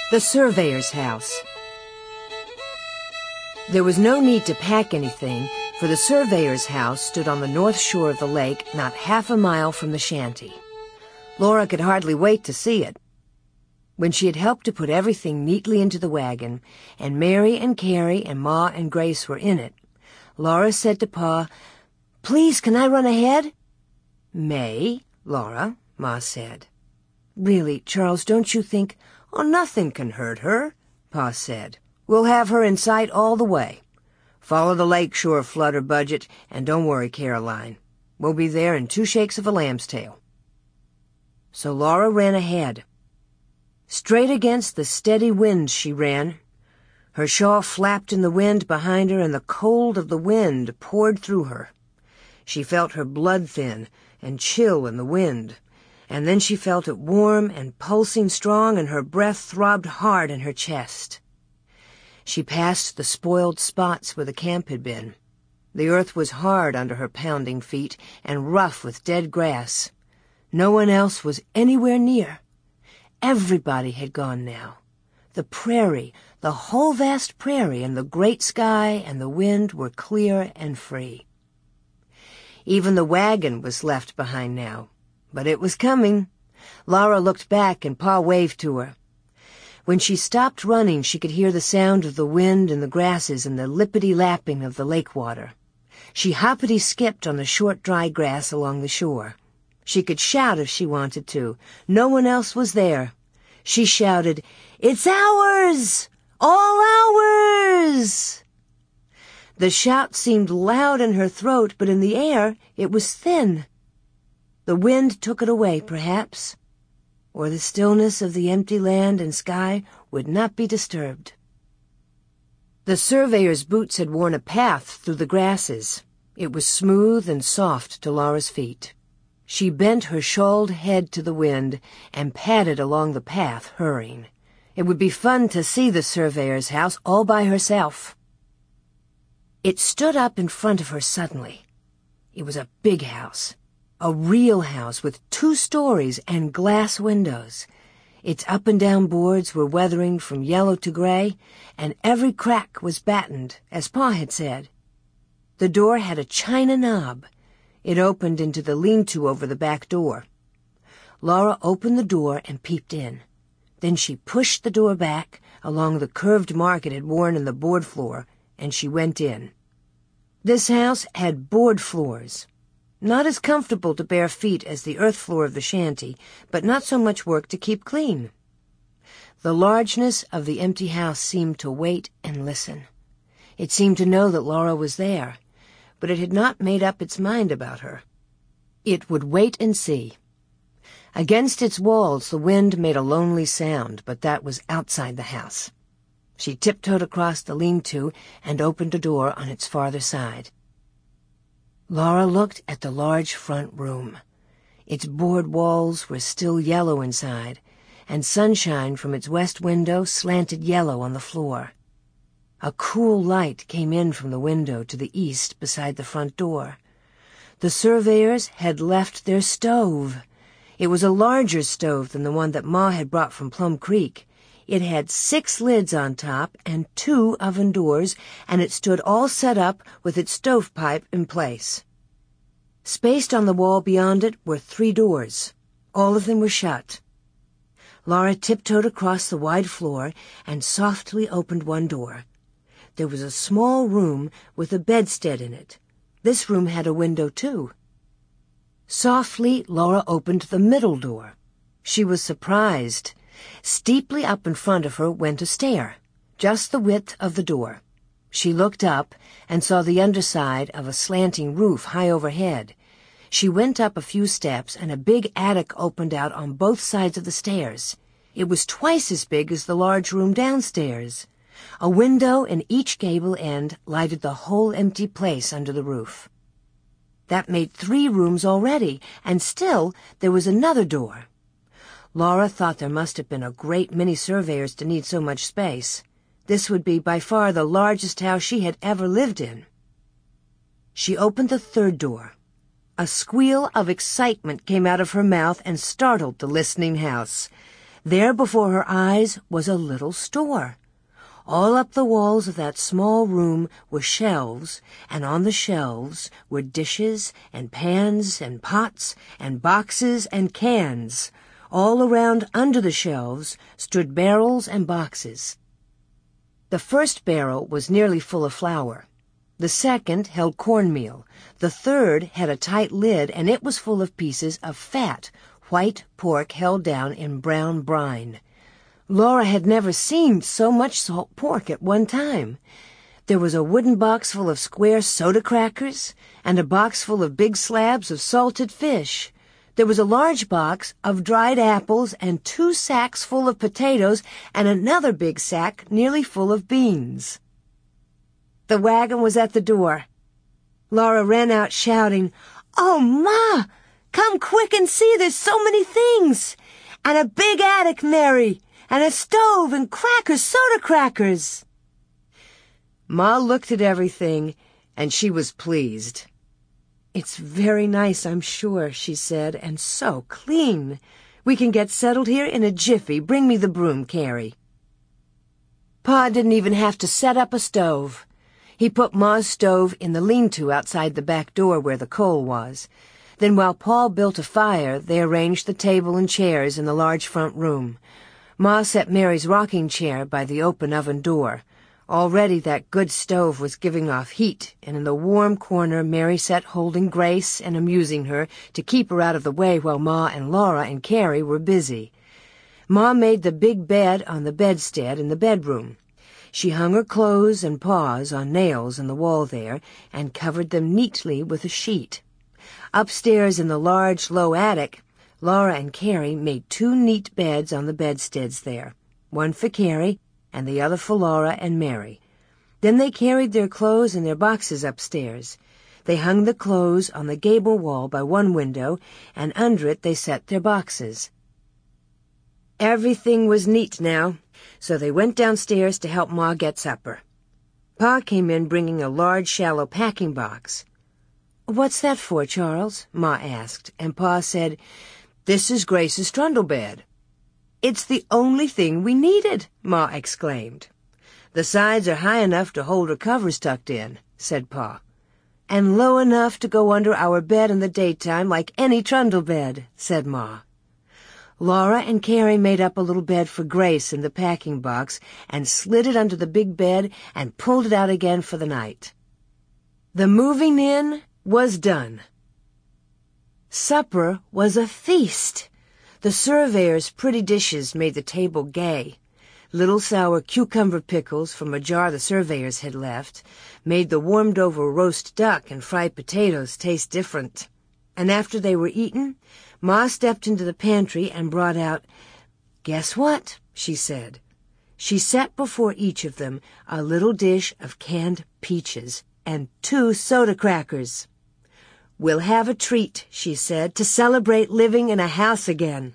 The surveyor's house. There was no need to pack anything, for the surveyor's house stood on the north shore of the lake, not half a mile from the shanty. Laura could hardly wait to see it. When she had helped to put everything neatly into the wagon, and Mary and Carrie and Ma and Grace were in it, Laura said to Pa, "Please, can I run ahead?" "May, Laura," Ma said. "Really, Charles, don't you think—" "Oh, nothing can hurt her," Pa said. "We'll have her in sight all the way. Follow the lake shore, Flutter Budget, and don't worry, Caroline. We'll be there in 2 shakes of a lamb's tail." So Laura ran ahead. Straight against the steady wind she ran. Her shawl flapped in the wind behind her, and the cold of the wind poured through her. She felt her blood thin and chill in the wind, and then she felt it warm and pulsing strong, and her breath throbbed hard in her chest. She passed the spoiled spots where the camp had been. The earth was hard under her pounding feet and rough with dead grass. No one else was anywhere near. Everybody had gone now. The prairie, the whole vast prairie, and the great sky and the wind were clear and free. Even the wagon was left behind now. But it was coming. Laura looked back, and Pa waved to her. When she stopped running, she could hear the sound of the wind in the grasses and the lippity-lapping of the lake water. She hoppity-skipped on the short dry grass along the shore. She could shout if she wanted to. No one else was there. She shouted, "It's ours! All ours!" The shout seemed loud in her throat, but in the air it was thin. The wind took it away, perhaps, or the stillness of the empty land and sky would not be disturbed. The surveyor's boots had worn a path through the grasses. It was smooth and soft to Laura's feet. She bent her shawled head to the wind and padded along the path, hurrying. It would be fun to see the surveyor's house all by herself. It stood up in front of her suddenly. It was a big house. A real house with 2 stories and glass windows. Its up-and-down boards were weathering from yellow to gray, and every crack was battened, as Pa had said. The door had a china knob. It opened into the lean-to over the back door. Laura opened the door and peeped in. Then she pushed the door back along the curved mark it had worn in the board floor, and she went in. This house had board floors. Not as comfortable to bare feet as the earth floor of the shanty, but not so much work to keep clean. The largeness of the empty house seemed to wait and listen. It seemed to know that Laura was there, but it had not made up its mind about her. It would wait and see. Against its walls the wind made a lonely sound, but that was outside the house. She tiptoed across the lean-to and opened a door on its farther side. Laura looked at the large front room. Its board walls were still yellow inside, and sunshine from its west window slanted yellow on the floor. A cool light came in from the window to the east beside the front door. The surveyors had left their stove. It was a larger stove than the one that Ma had brought from Plum Creek. It had 6 lids on top and 2 oven doors, and it stood all set up with its stovepipe in place. Spaced on the wall beyond it were 3 doors. All of them were shut. Laura tiptoed across the wide floor and softly opened one door. There was a small room with a bedstead in it. This room had a window, too. Softly, Laura opened the middle door. She was surprised. Steeply up in front of her went a stair, just the width of the door. She looked up and saw the underside of a slanting roof high overhead. She went up a few steps, and a big attic opened out on both sides of the stairs. It was twice as big as the large room downstairs. A window in each gable end lighted the whole empty place under the roof. That made 3 rooms already, and still there was another door. Laura thought there must have been a great many surveyors to need so much space. This would be by far the largest house she had ever lived in. She opened the 3rd door. A squeal of excitement came out of her mouth and startled the listening house. There before her eyes was a little store. All up the walls of that small room were shelves, and on the shelves were dishes and pans and pots and boxes and cans. All around under the shelves stood barrels and boxes. The first barrel was nearly full of flour. The second held cornmeal. The third had a tight lid, and it was full of pieces of fat, white pork held down in brown brine. Laura had never seen so much salt pork at one time. There was a wooden box full of square soda crackers, and a box full of big slabs of salted fish. There was a large box of dried apples and 2 sacks full of potatoes and another big sack nearly full of beans. The wagon was at the door. Laura ran out shouting, "Oh, Ma! Come quick and see, there's so many things! And a big attic, Mary! And a stove and crackers, soda crackers!" Ma looked at everything, and she was pleased. "It's very nice, I'm sure," she said, "and so clean. We can get settled here in a jiffy. Bring me the broom, Carrie." Pa didn't even have to set up a stove. He put Ma's stove in the lean-to outside the back door where the coal was. Then while Pa built a fire, they arranged the table and chairs in the large front room. Ma set Mary's rocking chair by the open oven door. Already that good stove was giving off heat, and in the warm corner Mary sat holding Grace and amusing her to keep her out of the way while Ma and Laura and Carrie were busy. Ma made the big bed on the bedstead in the bedroom. She hung her clothes and paws on nails in the wall there and covered them neatly with a sheet. Upstairs in the large, low attic, Laura and Carrie made 2 neat beds on the bedsteads there, one for Carrie and the other for Laura and Mary. Then they carried their clothes and their boxes upstairs. They hung the clothes on the gable wall by one window, and under it they set their boxes. Everything was neat now, so they went downstairs to help Ma get supper. Pa came in bringing a large, shallow packing box. "What's that for, Charles?" Ma asked, and Pa said, "This is Grace's trundle bed." "It's the only thing we needed," Ma exclaimed. "The sides are high enough to hold her covers tucked in," said Pa. "And low enough to go under our bed in the daytime like any trundle bed," said Ma. Laura and Carrie made up a little bed for Grace in the packing box and slid it under the big bed and pulled it out again for the night. The moving in was done. Supper was a feast. The surveyor's pretty dishes made the table gay. Little sour cucumber pickles from a jar the surveyors had left made the warmed-over roast duck and fried potatoes taste different. And after they were eaten, Ma stepped into the pantry and brought out, "Guess what?" she said. She set before each of them a little dish of canned peaches and 2 soda crackers. "We'll have a treat," she said, "to celebrate living in a house again."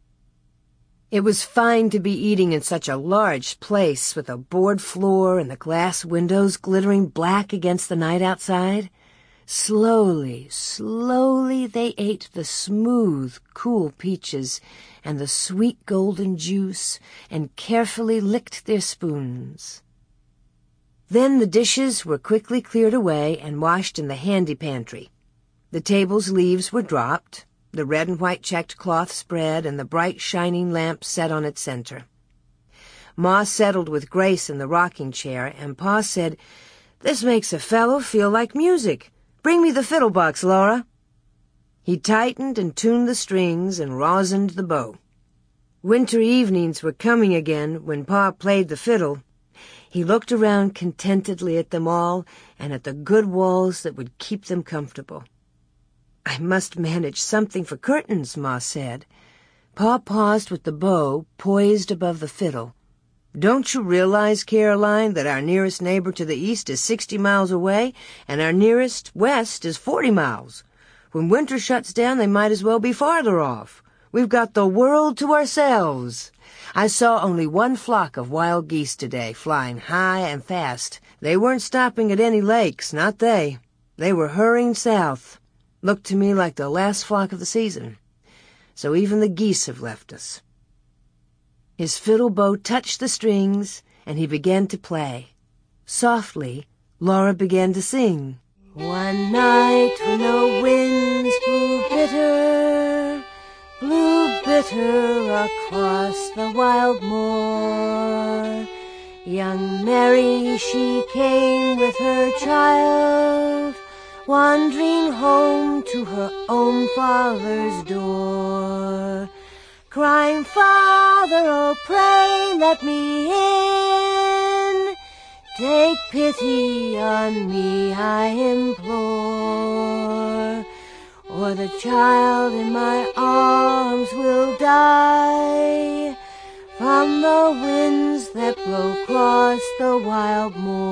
It was fine to be eating in such a large place with a board floor and the glass windows glittering black against the night outside. Slowly, slowly they ate the smooth, cool peaches and the sweet golden juice and carefully licked their spoons. Then the dishes were quickly cleared away and washed in the handy pantry. The table's leaves were dropped, the red and white checked cloth spread, and the bright shining lamp set on its center. Ma settled with Grace in the rocking chair, and Pa said, "This makes a fellow feel like music. Bring me the fiddle box, Laura." He tightened and tuned the strings and rosined the bow. Winter evenings were coming again when Pa played the fiddle. He looked around contentedly at them all and at the good walls that would keep them comfortable. "I must manage something for curtains," Ma said. Pa paused with the bow poised above the fiddle. "Don't you realize, Caroline, that our nearest neighbor to the east is 60 miles away, and our nearest west is 40 miles? When winter shuts down, they might as well be farther off. We've got the world to ourselves. I saw only 1 flock of wild geese today, flying high and fast. They weren't stopping at any lakes, not they. They were hurrying south. Looked to me like the last flock of the season. So even the geese have left us." His fiddle bow touched the strings, and he began to play. Softly, Laura began to sing. One night when the winds blew bitter across the wild moor, young Mary, she came with her child, wandering home to her own father's door, crying, Father, oh, pray let me in. Take pity on me, I implore, or the child in my arms will die from the winds that blow across the wild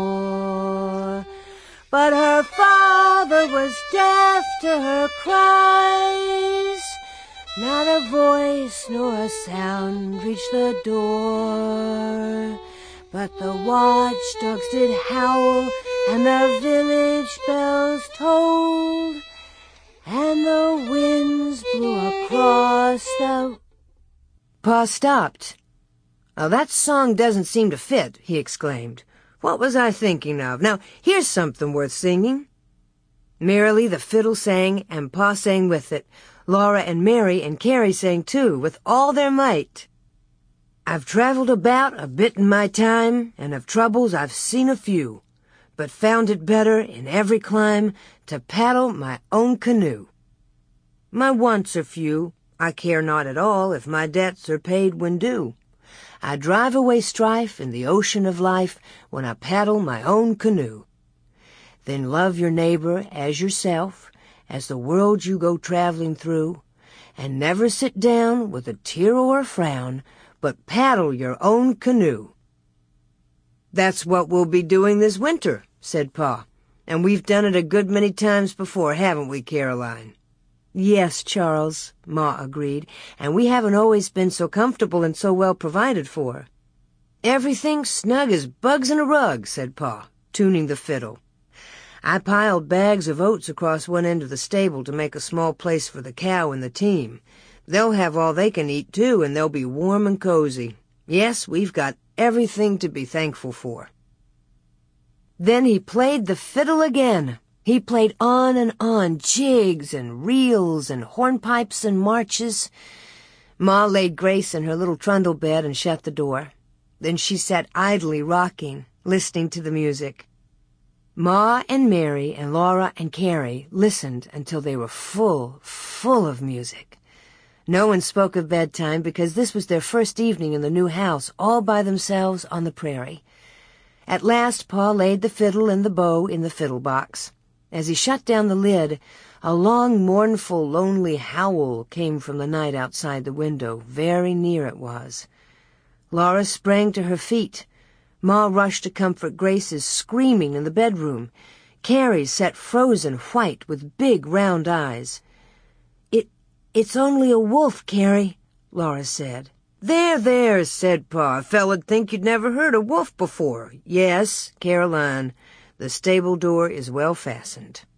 moor. But her father was deaf to her cries. Not a voice nor a sound reached the door. But the watchdogs did howl, and the village bells tolled, and the winds blew across the... Pa stopped. "Oh, that song doesn't seem to fit," he exclaimed. "What was I thinking of? Now, here's something worth singing." Merrily the fiddle sang, and Pa sang with it. Laura and Mary and Carrie sang too, with all their might. I've traveled about a bit in my time, and of troubles I've seen a few, but found it better in every clime to paddle my own canoe. My wants are few, I care not at all if my debts are paid when due. I drive away strife in the ocean of life when I paddle my own canoe. Then love your neighbor as yourself, as the world you go traveling through, and never sit down with a tear or a frown, but paddle your own canoe. "That's what we'll be doing this winter," said Pa. "And we've done it a good many times before, haven't we, Caroline?" "Yes, Charles," Ma agreed, "and we haven't always been so comfortable and so well provided for." "Everything's snug as bugs in a rug," said Pa, tuning the fiddle. "I piled bags of oats across one end of the stable to make a small place for the cow and the team. They'll have all they can eat, too, and they'll be warm and cozy. Yes, we've got everything to be thankful for." Then he played the fiddle again. He played on, jigs and reels and hornpipes and marches. Ma laid Grace in her little trundle bed and shut the door. Then she sat idly rocking, listening to the music. Ma and Mary and Laura and Carrie listened until they were full of music. No one spoke of bedtime because this was their first evening in the new house, all by themselves on the prairie. At last Pa laid the fiddle and the bow in the fiddle box. As he shut down the lid, a long, mournful, lonely howl came from the night outside the window. Very near it was. Laura sprang to her feet. Ma rushed to comfort Grace's screaming in the bedroom. Carrie sat frozen white with big round eyes. It's only a wolf, Carrie," Laura said. There, said Pa. "A fella'd think you'd never heard a wolf before. Yes, Caroline, the stable door is well fastened."